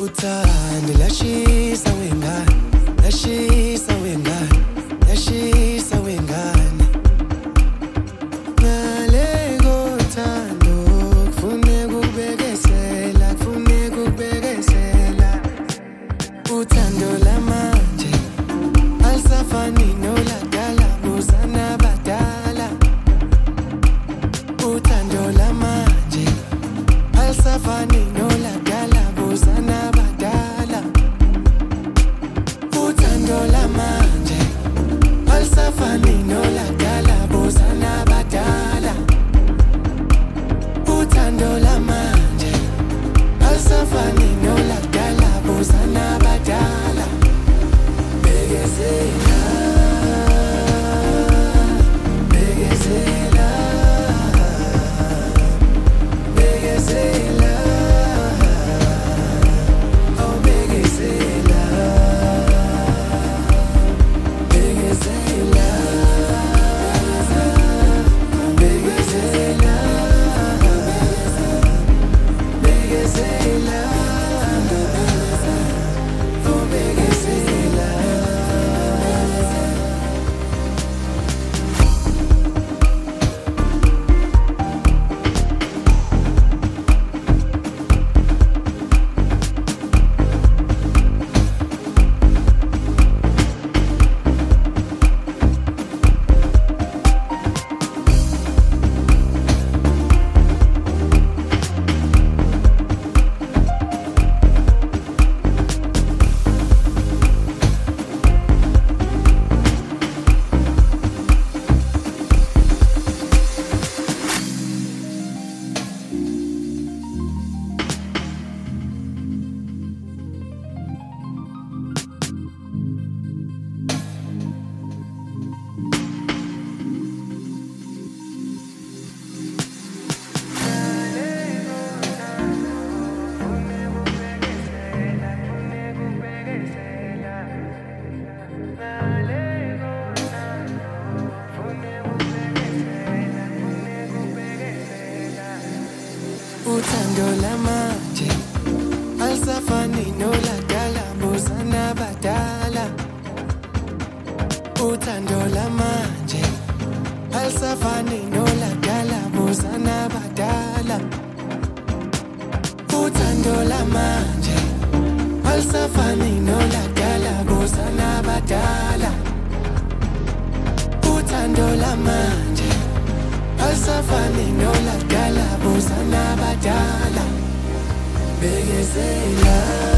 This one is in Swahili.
uthando lashisa wengane, lashisa wengane, lashisa wengane. Ngaleko thando kufuneka ukubekezela, kufuneka ukubekezela. Uthando lamanje alisafani nolakudala, buzana badala. Uthando lamanje alisafani nolakudala, buzana badala. Uthando lamanje alisafani nolakudala, buzana badala. Uthando lamanje alisafani nolakudala, buzana badala. Bekezela, bekezela, bekezela, oh bekezela, bekezela, bekezela, bekezela, oh bekezela. Uthando lamanje alisafani nolakudala, buzana badala. Uthando lamanje alisafani nolakudala, buzana badala. Uthando lamanje alisafani nolakudala, buzana badala. Uthando lamanje alisafani nolakudala, buzana badala. Bekezela.